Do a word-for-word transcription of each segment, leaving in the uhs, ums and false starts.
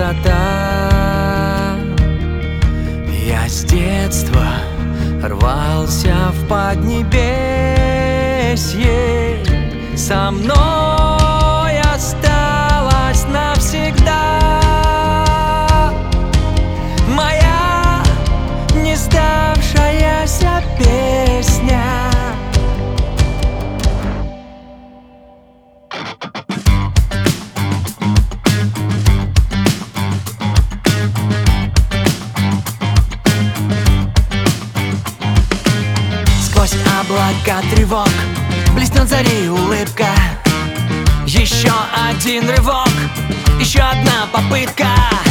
высота. Я с детства рвался в поднебесье, со мной осталась навсегда моя не сдавшаяся песня. Сквозь облака тревог блеснет зари улыбка. Еще один рывок, еще одна попытка.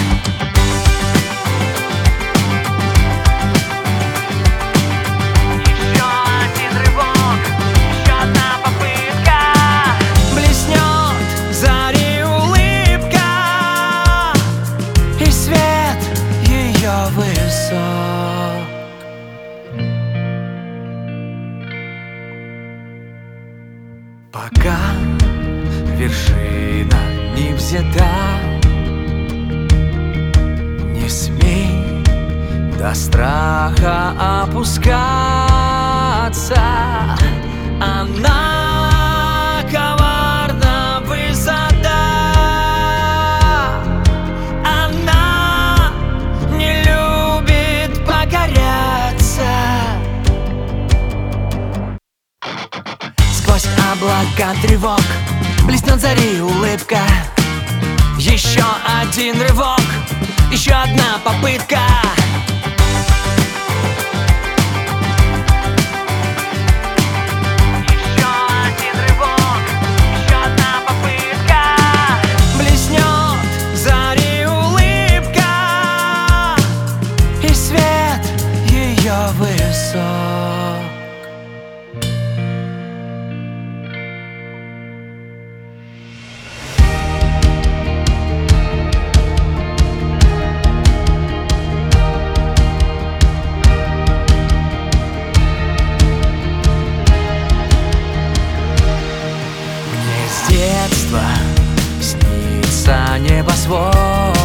Еще один рывок, еще одна попытка. Блеснет зари улыбка, и свет ее высок. Пока вершина не взята, не смей до страха опускаться. Она коварна высота, она не любит покоряться. Сквозь облака тревог блеснет зари улыбка. Еще один рывок, еще одна попытка. Еще один рывок, еще одна попытка. Блеснет зари улыбка, и свет ее высок. С детства снится небосвод,